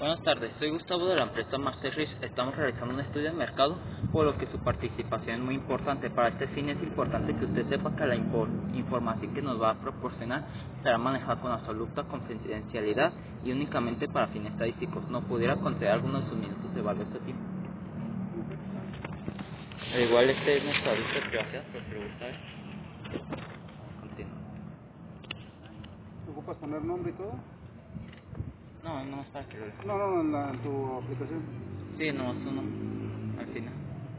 Buenas tardes, soy Gustavo de la empresa Master Rich. Estamos realizando un estudio de mercado, por lo que su participación es muy importante. Para este fin es importante que usted sepa que la información que nos va a proporcionar será manejada con absoluta confidencialidad y únicamente para fines estadísticos. ¿No pudiera conceder algunos de sus minutos de valor este tiempo? Al igual este es nuestro aviso de privacidad, por preguntar. Continúa. ¿Te ocupas poner nombre y todo? No, no es para que lo lea. No, en tu aplicación. Sí, no, uno al final.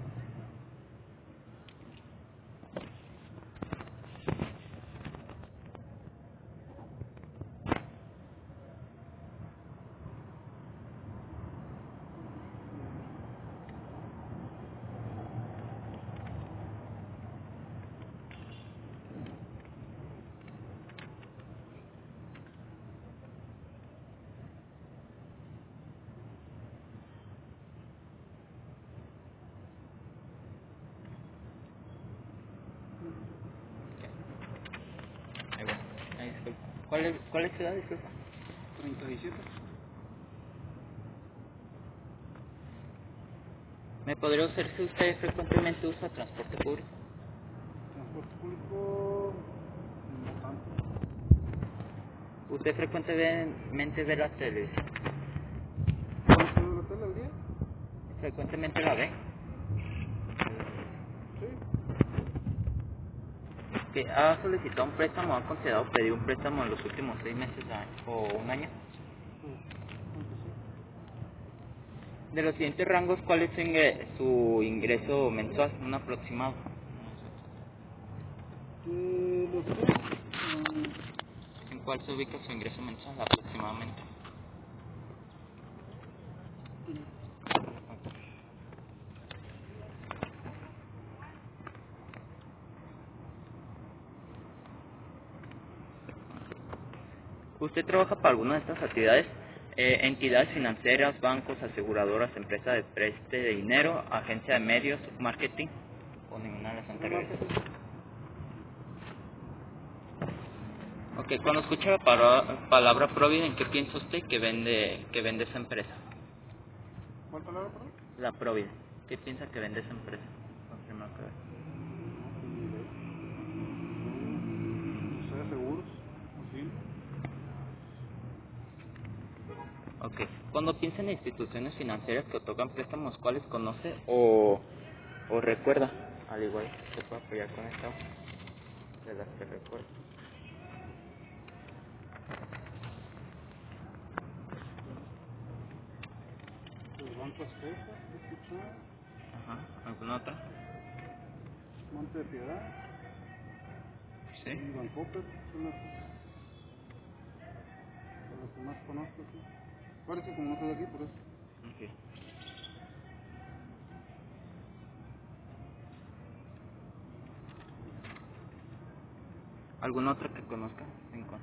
Ahí va. Ahí, disculpa. ¿Cuál es su edad, disculpa? 37. ¿Me podría decir si usted frecuentemente usa transporte público? Transporte público, no tanto. ¿Usted frecuentemente ve la televisión? ¿Cuánto de la tele al día? ¿Frecuentemente la ve? Sí. ¿Que ha solicitado un préstamo o ha considerado pedir un préstamo en los últimos 6 meses o un año? Pues, creo que sí. De los siguientes rangos, ¿cuál es su ingreso mensual? Un aproximado. De los que, ¿En cuál se ubica su ingreso mensual aproximadamente? ¿Usted trabaja para alguna de estas actividades? Entidades financieras, bancos, aseguradoras, empresas de preste de dinero, agencia de medios, marketing o ninguna de las no anteriores. marketing. Ok, cuando escucha la palabra Provident, ¿qué piensa usted que vende esa empresa? ¿Cuál palabra, perdón? La Provident, ¿qué piensa que vende esa empresa? Lo primero que ve. No, pues ni idea. No sé, seguros, posible. Ok, cuando piensa en instituciones financieras que otorgan préstamos, ¿cuáles conoce o recuerda? Al igual, se puede apoyar con esta hoja de las que recuerda. Pues Banco Azteca, he escuchado. Ajá, ¿alguna otra? Monte de Piedad Sí. y Bancoppel son las que más conozco, sí. Parece como no soy de aquí, por eso. Ok. ¿Alguna otra que conozca? Cinco.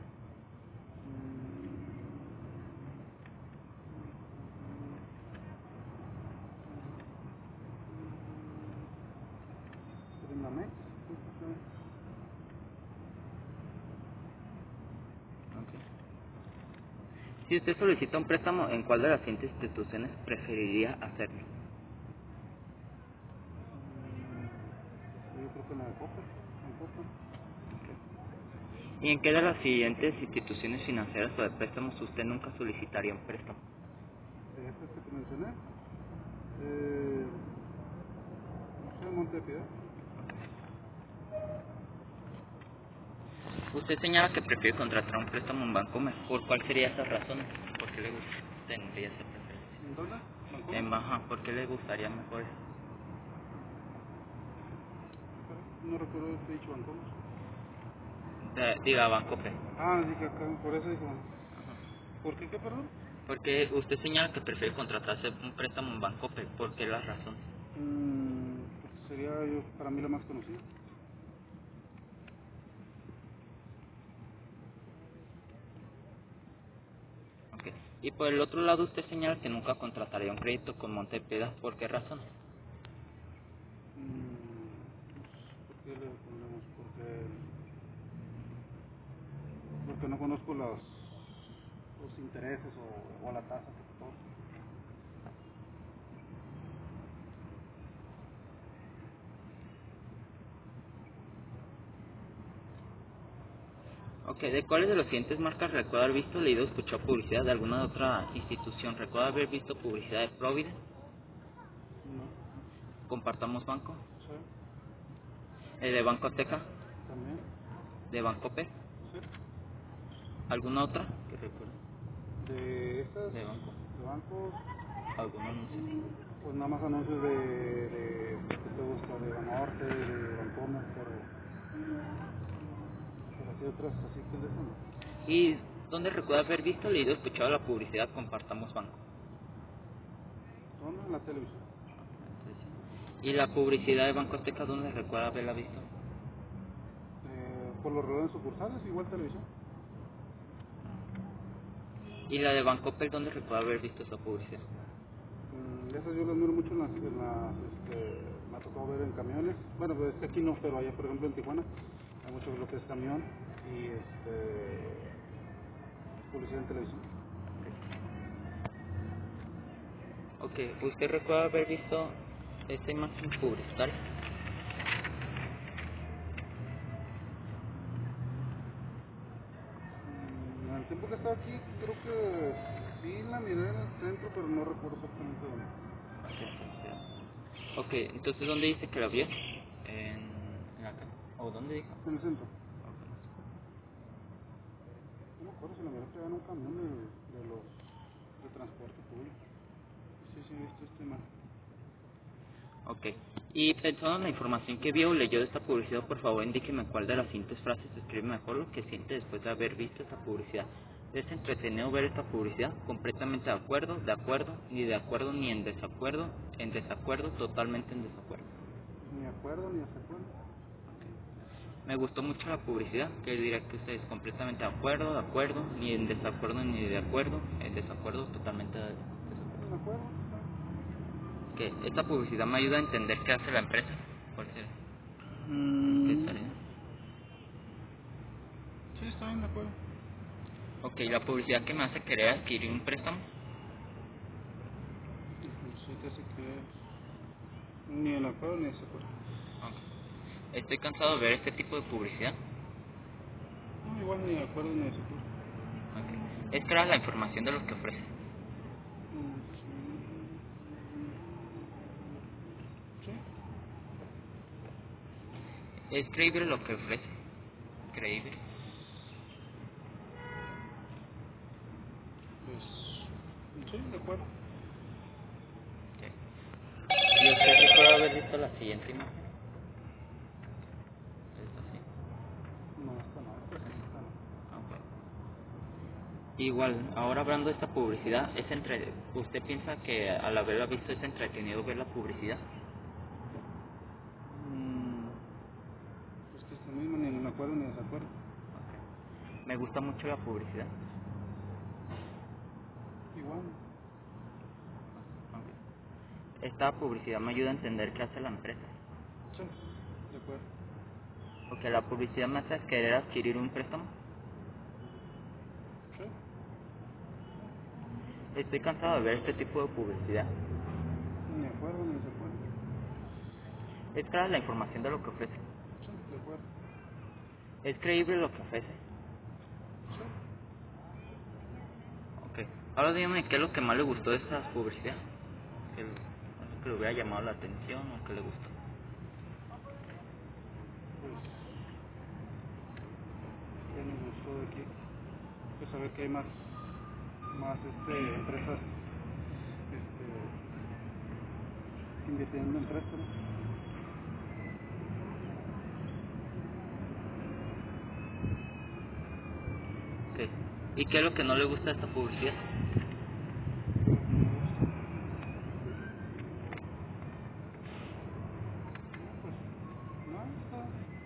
Trindamex, he escuchado. Ok. Si usted solicita un préstamo, ¿en cuál de las siguientes instituciones preferiría hacerlo? Yo creo que en la de Coppel, Bancoppel. ¿Y en qué de las siguientes instituciones financieras o de préstamos usted nunca solicitaría un préstamo? De estas que te mencioné, no sé, Monte de Piedad. Usted señala que prefiere contratar un préstamo en Bancomer. ¿Por cuál sería esa razón? ¿Por qué le tendría esa preferencia? ¿En dónde? ¿Bancomer? En Baja, ¿por qué le gustaría mejor eso? No recuerdo haberte dicho Bancomer. Diga Bancomer. Ah, dije acá, por eso dije Bancomer. ¿Por qué qué, perdón? Porque usted señala que prefiere contratarse un préstamo en Bancomer. ¿Por qué la razón? Porque sería yo, para mí la más conocida. Ok. Y por el otro lado, usted señala que nunca contrataría un crédito con Montepiedad. ¿Por qué razón? ¿Por qué le pondremos? Porque no conozco los intereses o la tasa que te toca. Ok, ¿de cuáles de las siguientes marcas recuerda haber visto, leído o escuchado publicidad de alguna otra institución? ¿Recuerda haber visto publicidad de Provident, No. Compartamos Banco, Sí. de Banco Azteca, También. de Banco P? Sí. ¿Alguna otra que recuerde? De estas, De banco. de bancos, ¿Algún anuncio? pues nada más anuncios de ¿qué te gusta? De Banorte, de Bancomer, pero así otras, así que de eso no. ¿Y dónde recuerda haber visto, leído o escuchado la publicidad Compartamos Banco? ¿Dónde? En la televisión. ¿Y la publicidad de Banco Azteca dónde recuerda haberla visto? Por los relojes sucursales, igual televisión. ¿Y la de Banco P dónde recuerda haber visto esa publicidad? Esas yo las miro mucho en me ha tocado ver en camiones. Bueno, pues es que aquí no, pero allá por ejemplo en Tijuana hay mucho lo que es camión y publicidad en televisión. Ok, ¿usted recuerda haber visto esta imagen publicitaria? En el tiempo que estaba aquí, creo que sí la miré en el centro, pero no recuerdo exactamente dónde. Ok, entonces ¿dónde dice que la vio? En la calle. ¿O dónde dijo? En el centro. Ok. No me acuerdo si la miré pegada en un camión de transporte público. Sí, sí, he visto este más. Ok. Y pensando en la información que vio o leyó de esta publicidad, por favor indíqueme cuál de las siguientes frases describe mejor lo que siente después de haber visto esta publicidad. ¿Es entretenido ver esta publicidad? Completamente de acuerdo, ni de acuerdo ni en desacuerdo, totalmente en desacuerdo. Ni de acuerdo, ni desacuerdo. Me gustó mucho la publicidad, que dirá que usted es completamente de acuerdo, ni en desacuerdo ni de acuerdo, en desacuerdo, totalmente de desacuerdo. ¿De acuerdo? Que esta publicidad me ayuda a entender qué hace la empresa. ¿Cuál sería? ¿Qué estaría? Sí, está bien, de acuerdo. Ok, la publicidad que me hace querer adquirir un préstamo. Sí, casi que ni de acuerdo ni de desacuerdo. Ok. Estoy cansado de ver este tipo de publicidad. No, igual ni de acuerdo ni de desacuerdo. Ok. Es clara la información de lo que ofrece. Sí. Es creíble lo que ofrece. Creíble. Pues, sí, de acuerdo. Ok. ¿Y usted recuerda haber visto la siguiente imagen? ¿Es así? No, esta no, esta no. Ok. Igual, ahora hablando de esta publicidad, ¿usted piensa que al haberla visto es entretenido ver la publicidad? Pues que es lo mismo, ni de acuerdo ni de desacuerdo. Ok. Me gusta mucho la publicidad. Igual. Ok. Esta publicidad me ayuda a entender qué hace la empresa. Sí, de acuerdo. Porque la publicidad me hace querer adquirir un préstamo. Sí. Estoy cansado de ver este tipo de publicidad. Ni de acuerdo ni de desacuerdo. Es clara la información de lo que ofrece. Sí, de acuerdo. Es creíble lo que ofrece. Sí. Ok. Ahora dígame qué es lo que más le gustó de esta publicidad. Algo que le hubiera llamado la atención o que le gustó. Pues, ¿qué nos gustó de aquí? Pues saber que hay más empresas invirtiendo en préstamos. Ok. ¿Y qué es lo que no le gusta de esta publicidad? ¿Qué es lo que me gusta? No, pues, no, está.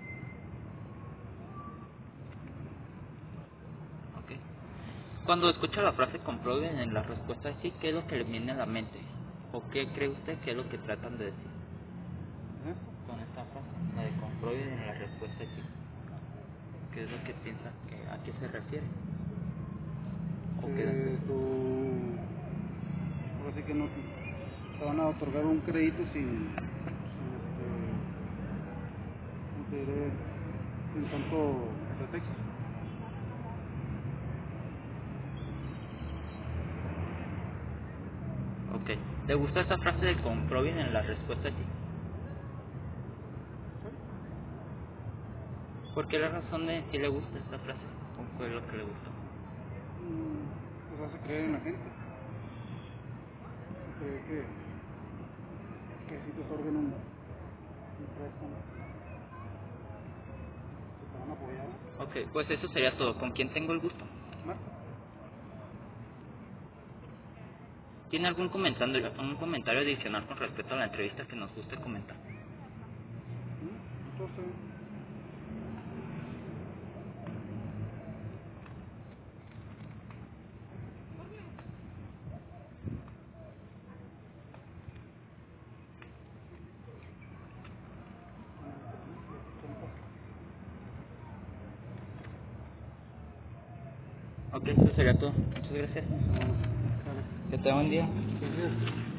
Ok. Cuando escucha la frase comprueben en la respuesta de sí, ¿qué es lo que le viene a la mente? ¿O qué cree usted que es lo que tratan de decir ¿Esto? con esta frase? La de comprueben en la respuesta de sí. ¿Qué es lo que piensa a qué se refiere? ¿O qué es Que tú, ahora sí que no te van a otorgar un crédito ¿cómo te diré? Sin tanto pretexto. Ok. ¿Te gusta esa frase de comprueben en la respuesta sí? ¿Por qué la razón de si le gusta esa frase? ¿O fue lo que le gustó? Pues hace creer en la gente. Cree que si te otorgan un préstamo, si te van a apoyar. Ok, pues eso sería todo. ¿Con quién tengo el gusto? Marco. ¿Tiene algún comentario adicional con respecto a la entrevista que nos guste comentar? Entonces, Ok, eso sería todo. Muchas gracias. vale. Que tenga buen día. Gracias.